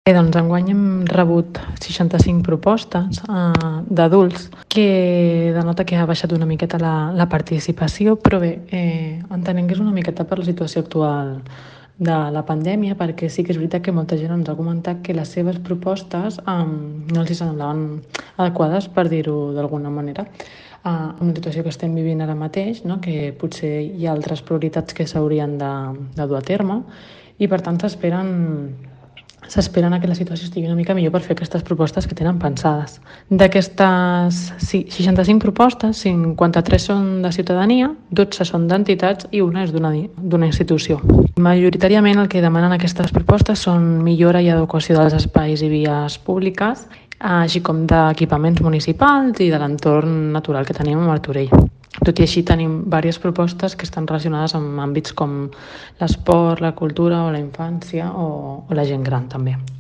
Doncs enguany hem rebut 65 propostes d'adults, que denota que ha baixat una miqueta la participació, però bé, entenem que és una miqueta per la situació actual de la pandèmia, perquè sí que és veritat que molta gent ens ha comentat que les seves propostes no els semblaven adequades, per dir-ho d'alguna manera, en una situació que estem vivint ara mateix, no? Que potser hi ha altres prioritats que s'haurien de dur a terme, i per tant s'esperen a que la situació estigui una mica millor per fer aquestes propostes que tenen pensades. D'aquestes 65 propostes, 53 són de ciutadania, 12 són d'entitats i una és d'una institució. Majoritàriament el que demanen aquestes propostes són millora i adequació dels espais i vies públiques, així com d'equipaments municipals i de l'entorn natural que tenim a Martorell. Tot i així tenim diverses propostes que estan relacionades amb àmbits com l'esport, la cultura o la infància o la gent gran també.